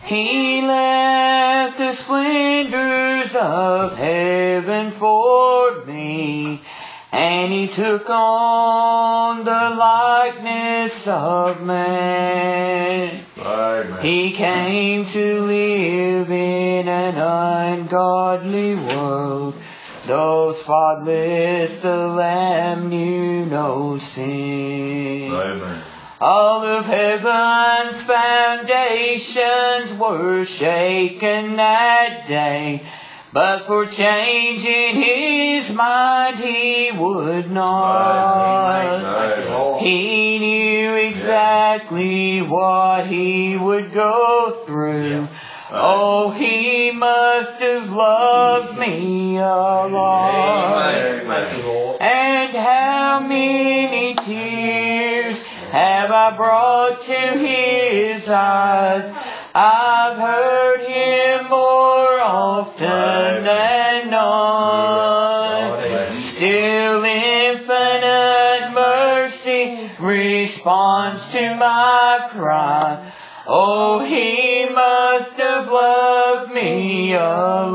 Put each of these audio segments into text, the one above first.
He left the splendors of heaven for me, and He took on the likeness of man. Amen. He came to live in an ungodly world. Though spotless, the Lamb knew no sin. Amen. All of heaven's foundations were shaken that day, but for changing His mind He would not. Amen. He knew exactly what He would go through. Oh, He must have loved me a lot. And how many tears have I brought to His eyes? I've heard Him more often than not. Still infinite mercy responds to my cry. Oh, He must have loved me a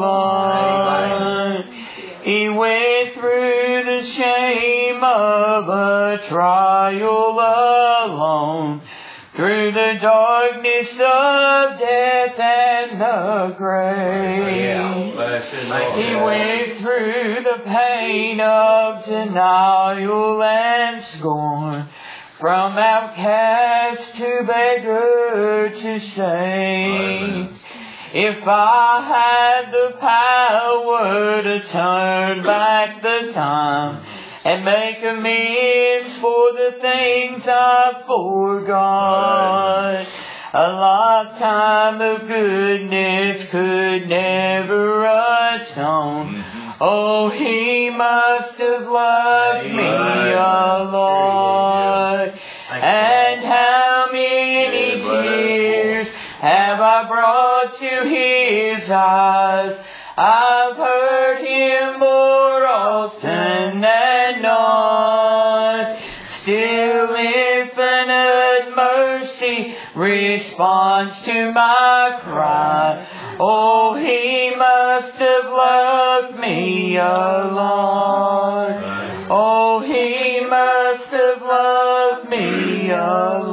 lot. He went through the shame of a trial alone, through the darkness of death and the grave. He went through the pain of denial and scorn, from outcast to beggar to saint. If I had the power to turn back the time and make amends for the things I forgot, a lifetime of goodness could never atone. Oh, He must have loved me a lot. And how many tears have I brought to His eyes? I've heard Him more often than not. Still infinite mercy responds to my cry. Oh, He must have loved me a lot. Oh, He must have loved me a lot.